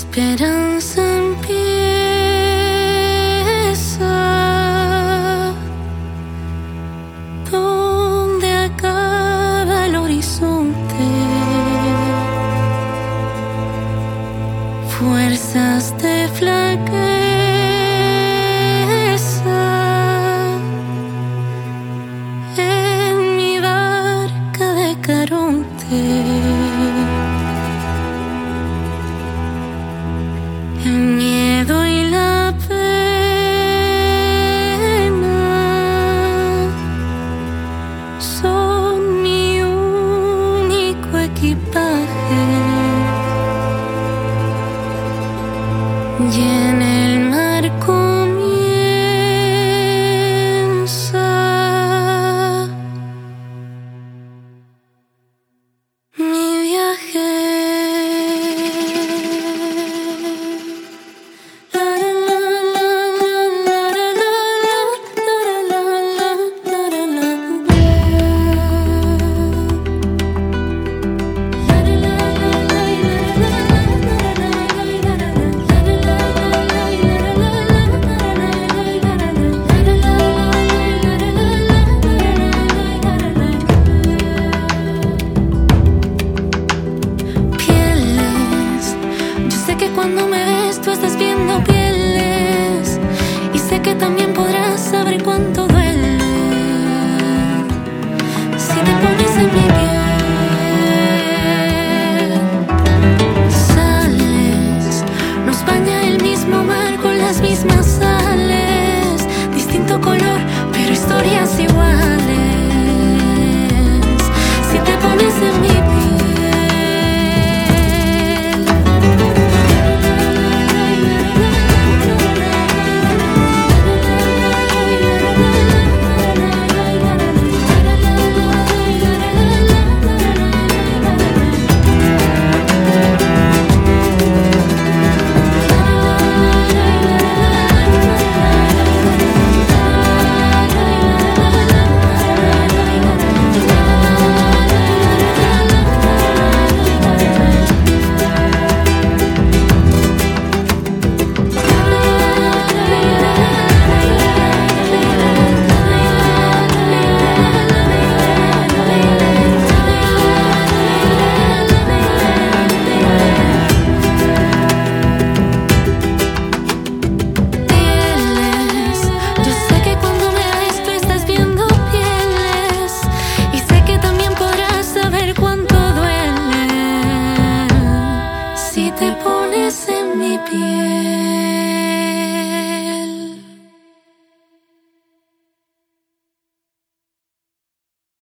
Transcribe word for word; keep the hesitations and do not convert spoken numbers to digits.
esperanza empieza donde acaba el horizonte. Fuerzas de flaqueza en mi barca de Caronte. El miedo y la pena son mi único equipaje. Y en el mar comienza mi viaje. Cuando me ves, tú estás viendo pieles, y sé que también podrás saber cuánto duele si te pones en mi piel. Sales, nos baña el mismo mar con las mismas sales, distinto color, pero historias iguales. Si te pones en mi piel. Si te pones en mi piel.